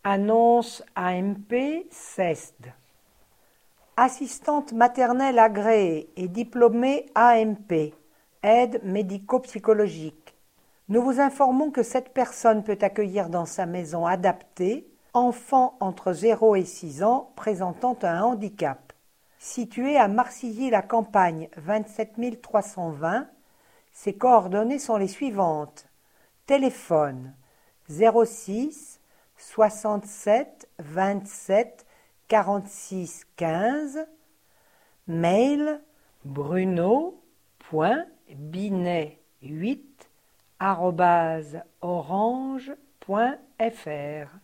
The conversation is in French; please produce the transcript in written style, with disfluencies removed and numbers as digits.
Annonce AMP CESD. Assistante maternelle agréée et diplômée AMP, aide médico-psychologique. Nous vous informons que cette personne peut accueillir dans sa maison adaptée enfants entre 0 et 6 ans présentant un handicap. Située à Marcilly-la-Campagne, 27 320, ses coordonnées sont les suivantes. Téléphone 06 67 27 46 15. Mail bruno.binet8@orange.fr